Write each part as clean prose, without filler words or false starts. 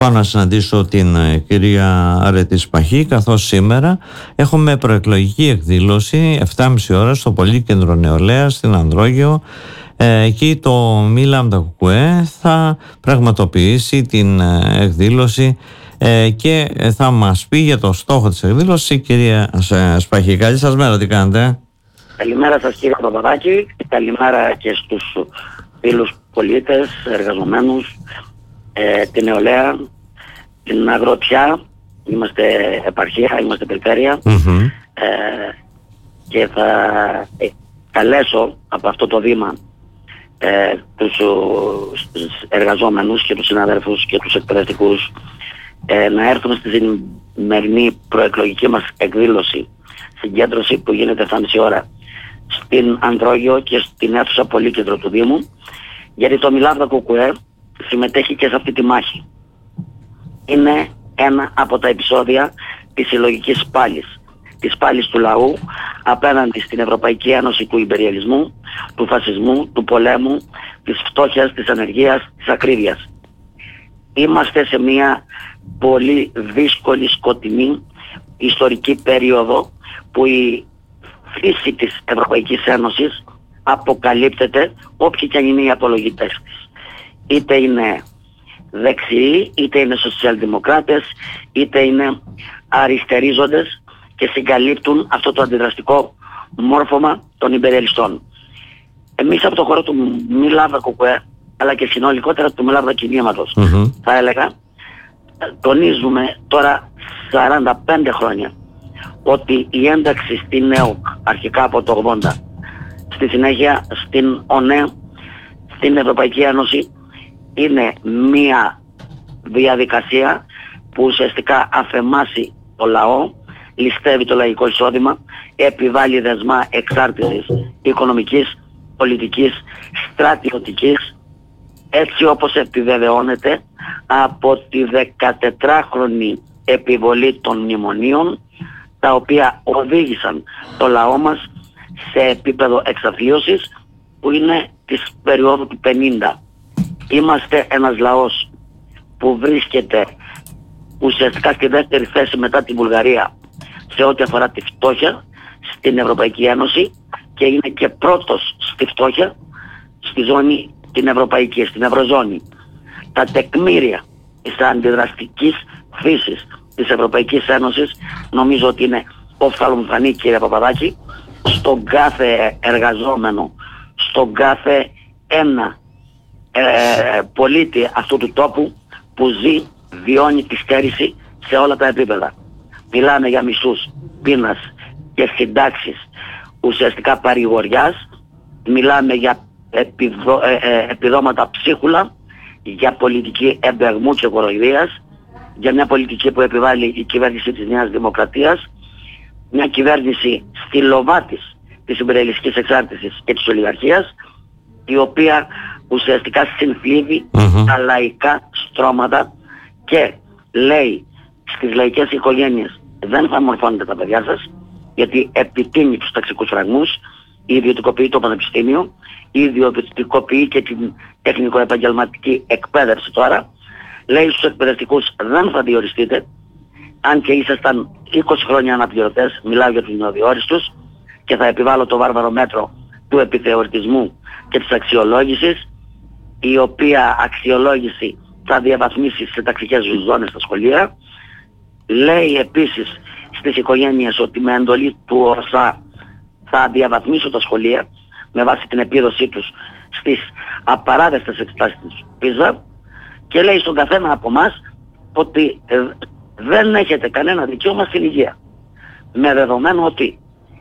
πάω να συναντήσω την κυρία Αρετή Σπαχή, καθώς σήμερα έχουμε προεκλογική εκδήλωση 7.30 ώρα στο Πολύκεντρο Νεολαίας στην Ανδρόγειο. Εκεί το Μη Λάμδα Κουκουέ θα πραγματοποιήσει την εκδήλωση και θα μας πει για το στόχο της εκδήλωσης η κυρία Σπαχή. Καλή σας μέρα, τι κάνετε? Καλημέρα σας κύριε Παπαδάκη, καλημέρα και στους φίλους πολίτες, εργαζομένους, την νεολαία, την αγροτιά. Είμαστε επαρχία, είμαστε περιφέρεια και θα καλέσω από αυτό το βήμα τους εργαζόμενους και τους συναδέλφους και τους εκπαιδευτικούς να έρθουν στη σημερινή προεκλογική μας εκδήλωση, συγκέντρωση που γίνεται 7.30 ώρα στην Ανδρόγειο και στην αίθουσα Πολύκεντρο του Δήμου, γιατί το Μη Λάμδα Κουκουέ συμμετέχει και σε αυτή τη μάχη. Είναι ένα από τα επεισόδια της συλλογικής πάλης, της πάλης του λαού απέναντι στην Ευρωπαϊκή Ένωση του υπεριαλισμού, του φασισμού, του πολέμου, της φτώχειας, της ανεργίας, της ακρίβειας. Είμαστε σε μια πολύ δύσκολη, σκοτεινή ιστορική περίοδο που η φύση της Ευρωπαϊκής Ένωσης αποκαλύπτεται, όποιοι και αν είναι οι απολογητές της. Είτε είναι δεξιοί, είτε είναι σοσιαλδημοκράτες, είτε είναι αριστερίζοντες και συγκαλύπτουν αυτό το αντιδραστικό μόρφωμα των υπεριαλιστών. Εμείς από το χώρο του Μη Λάμδα Κουκουέ, αλλά και συνολικότερα του Μη Λάμδα κινήματος, θα έλεγα, τονίζουμε τώρα 45 χρόνια ότι η ένταξη στην ΕΟΚ αρχικά από το 80, στη συνέχεια στην ΟΝΕ, στην Ευρωπαϊκή Ένωση, είναι μία διαδικασία που ουσιαστικά αφεμάσει το λαό, ληστεύει το λαϊκό εισόδημα, επιβάλλει δεσμά εξάρτησης οικονομικής, πολιτικής, στρατιωτικής, έτσι όπως επιβεβαιώνεται από τη 14χρονη επιβολή των μνημονίων, τα οποία οδήγησαν το λαό μας σε επίπεδο εξαθλίωσης που είναι της περίοδου του 50. Είμαστε ένας λαός που βρίσκεται ουσιαστικά στη δεύτερη θέση μετά τη Βουλγαρία σε ό,τι αφορά τη φτώχεια στην Ευρωπαϊκή Ένωση και είναι και πρώτος στη φτώχεια στη ζώνη την ευρωπαϊκή, στην Ευρωζώνη. Τα τεκμήρια της αντιδραστικής φύσης της Ευρωπαϊκής Ένωσης νομίζω ότι είναι οφθαλμοφανή, κύριε Παπαδάκη, στον κάθε εργαζόμενο, στον κάθε ένα πολίτη αυτού του τόπου που ζει, βιώνει τη στέρηση σε όλα τα επίπεδα. Μιλάμε για μισθούς πείνας και συντάξεις ουσιαστικά παρηγοριάς, μιλάμε για επιδόματα ψίχουλα, για πολιτική εμπεγμού και κοροϊδίας, για μια πολιτική που επιβάλλει η κυβέρνηση της Νέας Δημοκρατίας, μια κυβέρνηση στυλοβάτης της υπεριαλιστικής εξάρτησης και της ολιγαρχίας, η οποία ουσιαστικά συνθλίβει τα λαϊκά στρώματα και λέει στις λαϊκές οικογένειες: δεν θα μορφώνετε τα παιδιά σας, γιατί επιτείνει τους ταξικούς φραγμούς, ιδιωτικοποιεί το πανεπιστήμιο, ιδιωτικοποιεί και την τεχνικο-επαγγελματική εκπαίδευση τώρα. Λέει στους εκπαιδευτικούς: δεν θα διοριστείτε, αν και ήσασταν 20 χρόνια αναπληρωτές, μιλάω για τους νεοδιόριστους, και θα επιβάλλω το βάρβαρο μέτρο του επιθεωρητισμού και της αξιολόγησης, η οποία αξιολόγηση θα διαβαθμίσει σε ταξικές ζώνες στα σχολεία. Λέει επίσης στις οικογένειες ότι με εντολή του ΟΣΑ θα διαβαθμίσω τα σχολεία με βάση την επίδοσή τους στις απαράδεκτες εξετάσεις της πίζα, και λέει στον καθένα από εμάς ότι δεν έχετε κανένα δικαίωμα στην υγεία, με δεδομένο ότι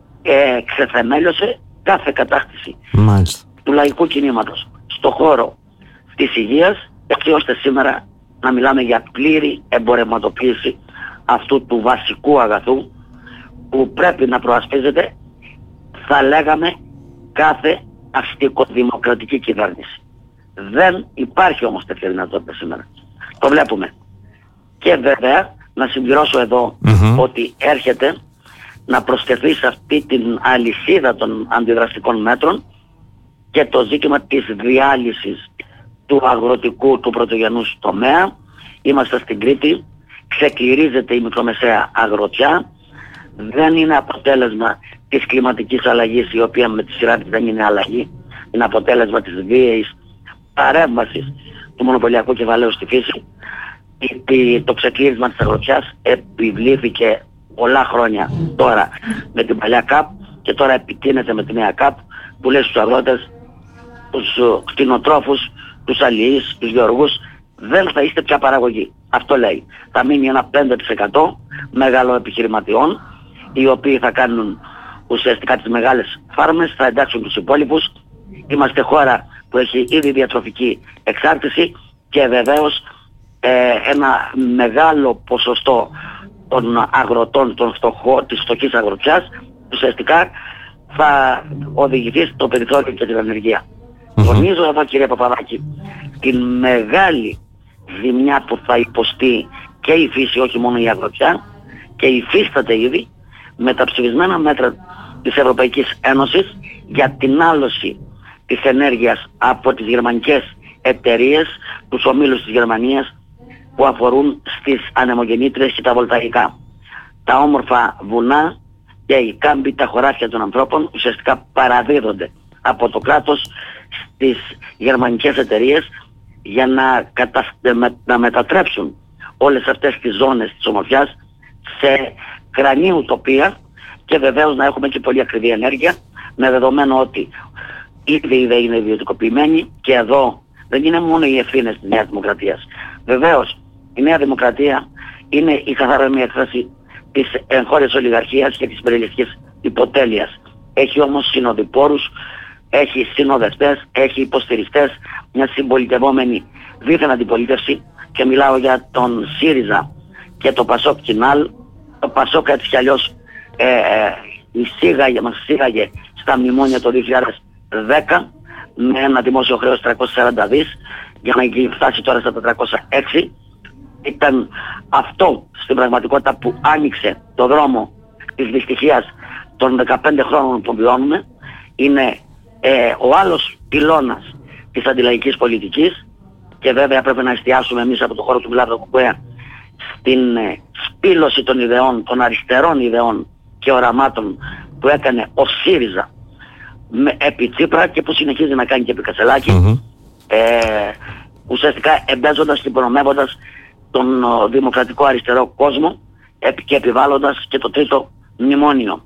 ξεθεμέλιωσε κάθε κατάκτηση του λαϊκού κινήματος στο χώρο της υγείας, έτσι ώστε σήμερα να μιλάμε για πλήρη εμπορευματοποίηση αυτού του βασικού αγαθού που πρέπει να προασπίζεται, θα λέγαμε, κάθε αστικοδημοκρατική κυβέρνηση. Δεν υπάρχει όμως τέτοια δυνατότητα σήμερα. Το βλέπουμε. Και βέβαια να συμπληρώσω εδώ ότι έρχεται να προσθεθεί σε αυτή την αλυσίδα των αντιδραστικών μέτρων και το ζήτημα της διάλυσης του αγροτικού, του πρωτογενούς τομέα, είμαστε στην Κρήτη, ξεκληρίζεται η μικρομεσαία αγροτιά, δεν είναι αποτέλεσμα της κλιματικής αλλαγής, η οποία με τη σειρά της δεν είναι αλλαγή, είναι αποτέλεσμα της βίαιης παρέμβασης του μονοπωλιακού κεφαλαίου στη φύση. Το ξεκλήρισμα της αγροτιάς επιβλήθηκε πολλά χρόνια τώρα με την παλιά ΚΑΠ και τώρα επιτείνεται με τη νέα ΚΑΠ, που λέει στους αγρότες, τους κτηνοτρόφους, τους αλληλείς, τους γεωργούς, δεν θα είστε πια παραγωγή. Αυτό λέει. Θα μείνει ένα 5% μεγαλοεπιχειρηματιών, οι οποίοι θα κάνουν ουσιαστικά τις μεγάλες φάρμες, θα εντάξουν τους υπόλοιπους. Είμαστε χώρα που έχει ήδη διατροφική εξάρτηση και βεβαίως ένα μεγάλο ποσοστό των αγροτών, της φτωχής αγροτιάς, ουσιαστικά θα οδηγηθεί στο περιθώριο και την ανεργία. Τονίζω εδώ, κύριε Παπαδάκη, την μεγάλη ζημιά που θα υποστεί και η φύση, όχι μόνο η αγροτιά, και υφίσταται ήδη με τα ψηφισμένα μέτρα της Ευρωπαϊκής Ένωσης για την άλωση της ενέργειας από τις γερμανικές εταιρείες, τους ομίλους της Γερμανίας, που αφορούν στις ανεμογεννήτριες και τα βολταϊκά. Τα όμορφα βουνά και οι κάμποι, τα χωράφια των ανθρώπων ουσιαστικά παραδίδονται από το κράτος στις γερμανικές εταιρείες για να μετατρέψουν όλες αυτές τις ζώνες της ομορφιάς σε κρανίου τοπία και βεβαίως να έχουμε και πολύ ακριβή ενέργεια, με δεδομένο ότι ήδη είναι ιδιωτικοποιημένοι και εδώ δεν είναι μόνο οι ευθύνες της Νέας Δημοκρατίας. Βεβαίως η Νέα Δημοκρατία είναι η καθαρή έκφραση της εγχώριας ολιγαρχίας και της υπερελιστικής υποτέλειας. Έχει όμως συνοδοιπόρους, έχει συνοδευτές, έχει υποστηριστές, μια συμπολιτευόμενη δίθεν αντιπολίτευση, και μιλάω για τον ΣΥΡΙΖΑ και το ΠΑΣΟΚ Κινάλ. Το ΠΑΣΟΚ έτσι κι αλλιώς μας εισήγαγε στα μνημόνια το 2010 με ένα δημόσιο χρέος 340 δις για να φτάσει τώρα στα 406. Ήταν αυτό στην πραγματικότητα που άνοιξε το δρόμο της δυστυχίας των 15 χρόνων που βιώνουμε. Είναι ο άλλος πυλώνας της αντιλαϊκής πολιτικής, και βέβαια πρέπει να εστιάσουμε εμείς από το χώρο του Βλάβδο Κουκουέα στην σπήλωση των ιδεών, των αριστερών ιδεών και οραμάτων που έκανε ο ΣΥΡΙΖΑ επί Τσίπρα και που συνεχίζει να κάνει και επί Κασελάκη, ουσιαστικά εμπέζοντας και υπονομεύοντας τον δημοκρατικό αριστερό κόσμο και επιβάλλοντας και το τρίτο μνημόνιο.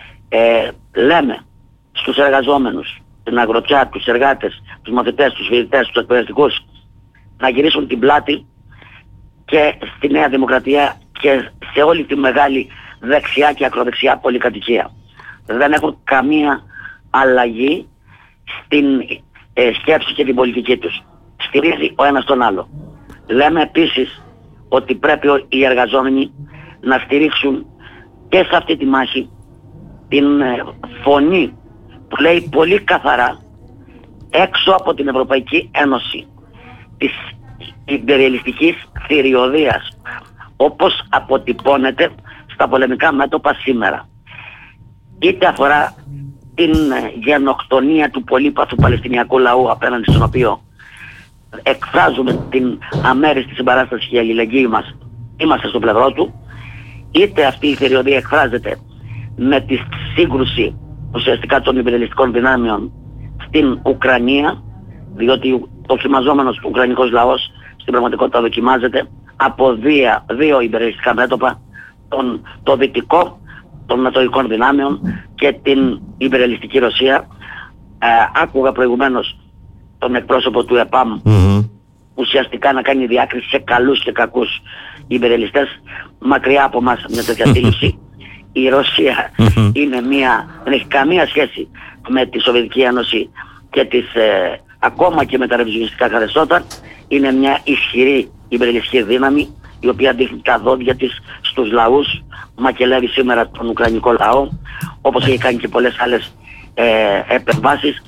Λέμε στους εργαζόμενους, την αγροτιά, τους εργάτες, τους μαθητές, τους φοιτητές, τους εκπαιδευτικούς να γυρίσουν την πλάτη και στη Νέα Δημοκρατία και σε όλη τη μεγάλη δεξιά και ακροδεξιά πολυκατοικία. Δεν έχουν καμία αλλαγή στην σκέψη και την πολιτική τους. Στηρίζει ο ένας τον άλλο. Λέμε επίσης ότι πρέπει οι εργαζόμενοι να στηρίξουν και σε αυτή τη μάχη την φωνή που λέει πολύ καθαρά, έξω από την Ευρωπαϊκή Ένωση, της υπεριαλιστικής θηριωδίας όπως αποτυπώνεται στα πολεμικά μέτωπα σήμερα. Είτε αφορά την γενοκτονία του πολύπαθου Παλαιστινιακού λαού, απέναντι στον οποίο εκφράζουμε την αμέριστη συμπαράσταση και αλληλεγγύη μας, είμαστε στο πλευρό του, είτε αυτή η θηριωδία εκφράζεται με τη σύγκρουση ουσιαστικά των υπεριαλιστικών δυνάμεων στην Ουκρανία, διότι ο χυμαζόμενος ουκρανικός λαός στην πραγματικότητα δοκιμάζεται από δύο υπεριαλιστικά μέτωπα, το δυτικό των νατοικών δυνάμεων και την υπεριαλιστική Ρωσία. Άκουγα προηγουμένως τον εκπρόσωπο του ΕΠΑΜ ουσιαστικά να κάνει διάκριση σε καλούς και κακούς υπεριαλιστές. Μακριά από μας μια τέτοια αντίληψη. Η Ρωσία δεν έχει καμία σχέση με τη Σοβιετική Ένωση και ακόμα και με τα ρεβιζιονιστικά καθεστώτα. Είναι μια ισχυρή υπεριαλιστική δύναμη, η οποία δείχνει τα δόντια της στους λαούς, μακελεύει σήμερα τον Ουκρανικό λαό, όπως έχει κάνει και πολλές άλλες επεμβάσεις.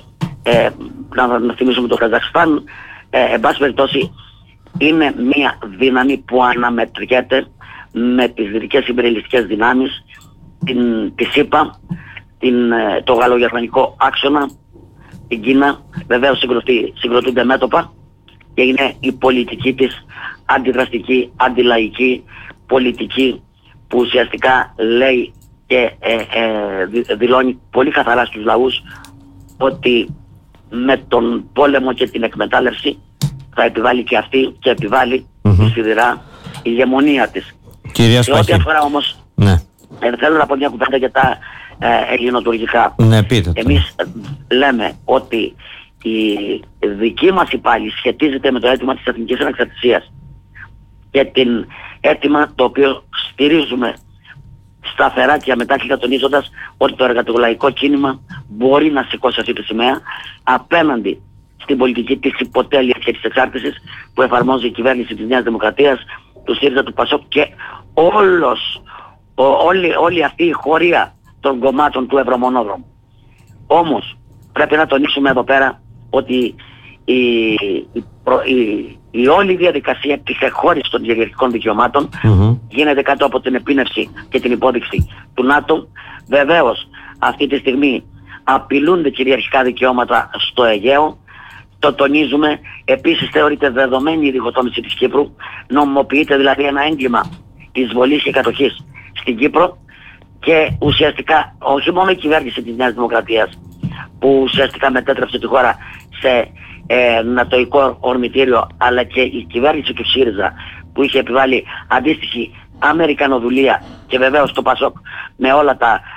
Να θυμίσουμε το Καζακστάν. Εν πάση περιπτώσει, είναι μια δύναμη που αναμετριέται με τις δυτικές υπεριαλιστικές δυνάμεις, τη ΣΥΠΑ, το γαλλογερμανικό άξονα, την Κίνα. Βεβαίως συγκροτούνται μέτωπα και είναι η πολιτική της αντιδραστική, αντιλαϊκή πολιτική που ουσιαστικά λέει και δηλώνει πολύ καθαρά στους λαούς ότι με τον πόλεμο και την εκμετάλλευση θα επιβάλλει και αυτή και επιβάλλει τη σιδηρά ηγεμονία της. Κυρία Σπαχή. Σε ό,τι αφορά όμως, θέλω να πω μια κουβέντα για τα ελληνοτουρκικά. Ναι, πείτε. Εμείς λέμε ότι η δική μας υπάλληλη σχετίζεται με το αίτημα της εθνικής ανεξαρτησίας και την αίτημα το οποίο στηρίζουμε σταθερά και αμετάκλητα, τονίζοντας ότι το εργατολαϊκό κίνημα μπορεί να σηκώσει αυτή τη σημαία απέναντι στην πολιτική της υποτέλειας και της εξάρτησης που εφαρμόζει η κυβέρνηση της Νέας Δημοκρατίας, του ΣΥΡΙΖΑ, του ΠΑΣΟΚ και όλη αυτή η χωρία των κομμάτων του Ευρωμονόδρομου. Όμως πρέπει να τονίσουμε εδώ πέρα ότι η όλη διαδικασία της εχώρησης των κυριαρχικών δικαιωμάτων γίνεται κάτω από την επίνευση και την υπόδειξη του ΝΑΤΟ. Βεβαίως αυτή τη στιγμή απειλούνται κυριαρχικά δικαιώματα στο Αιγαίο, το τονίζουμε. Επίσης θεωρείται δεδομένη η διχοτόμηση της Κύπρου, νομιμοποιείται δηλαδή ένα έγκλημα εισβολής και κατοχής στην Κύπρο και ουσιαστικά όχι μόνο η κυβέρνηση της Νέας Δημοκρατίας που ουσιαστικά μετέτρεψε τη χώρα σε νατοϊκό ορμητήριο, αλλά και η κυβέρνηση του ΣΥΡΙΖΑ που είχε επιβάλει αντίστοιχη αμερικανοδουλεία και βεβαίως το ΠΑΣΟΚ με όλα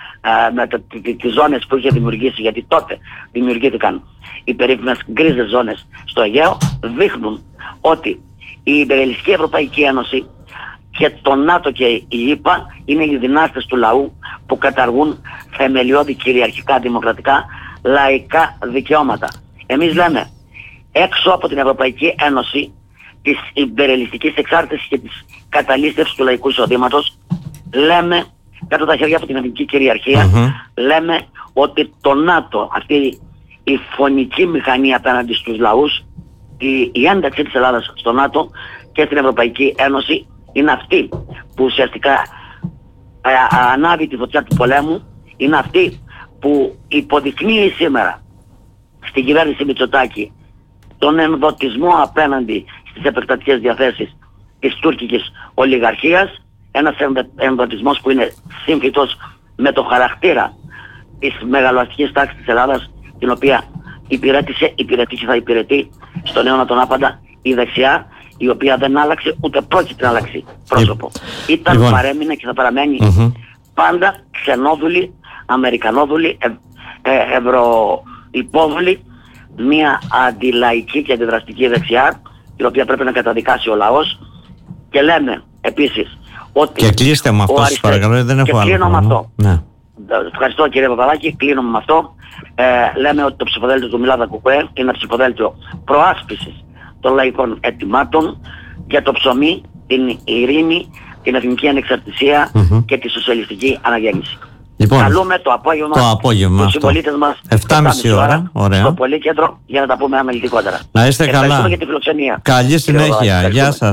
τις ζώνες που είχε δημιουργήσει, γιατί τότε δημιουργήθηκαν οι περίφημες γκρίζες ζώνες στο Αιγαίο, δείχνουν ότι η Υπεριαλιστική Ευρωπαϊκή Ένωση και το ΝΑΤΟ και η ΕΠΑ είναι οι δυνάστες του λαού που καταργούν θεμελιώδη κυριαρχικά, δημοκρατικά, λαϊκά δικαιώματα. Εμείς λέμε έξω από την Ευρωπαϊκή Ένωση της υπεριαλιστικής εξάρτησης και της καταλήστευσης του λαϊκού εισοδήματος, λέμε κάτω τα χέρια από την εθνική κυριαρχία, λέμε ότι το ΝΑΤΟ, αυτή η φωνική μηχανή απέναντι στους λαούς, η ένταξη της Ελλάδας στο ΝΑΤΟ και στην Ευρωπαϊκή Ένωση είναι αυτή που ουσιαστικά ανάβει τη φωτιά του πολέμου, είναι αυτή που υποδεικνύει σήμερα στην κυβέρνηση Μητσοτάκη τον ενδοτισμό απέναντι στις επεκτατικές διαθέσεις της τουρκικής ολιγαρχίας, ένας ενδοτισμός που είναι σύμφυτος με το χαρακτήρα της μεγαλοαστικής τάξης της Ελλάδας, την οποία υπηρετεί και θα υπηρετεί στον αιώνα τον άπαντα η δεξιά, η οποία δεν άλλαξε ούτε πρόκειται να αλλάξει πρόσωπο. Ήταν, παρέμεινε και θα παραμένει πάντα ξενόδουλη, αμερικανόδουλη, ευρωυπόδουλη, μια αντιλαϊκή και αντιδραστική δεξιά, την οποία πρέπει να καταδικάσει ο λαός. Και λέμε επίσης ότι... Και κλείστε με αυτό, σας παρακαλώ, δεν έχω άλλο. Κλείνω με αυτό. Ναι. Ευχαριστώ κύριε Παπαδάκη, κλείνω με αυτό. Λέμε ότι το ψηφοδέλτιο του Μιλάδα Κουκουέ είναι ένα ψηφοδέλτιο προάσπισης των λαϊκών αιτημάτων για το ψωμί, την ειρήνη, την εθνική ανεξαρτησία και τη σοσιαλιστική αναγέννηση. Λοιπόν, καλούμε το απόγευμα τους συμπολίτες μας 7.30 ώρα στο Πολύκεντρο για να τα πούμε αναλυτικότερα. Να είστε καλά. Ευχαριστούμε για τη φιλοξενία. Καλή συνέχεια. Γεια σας.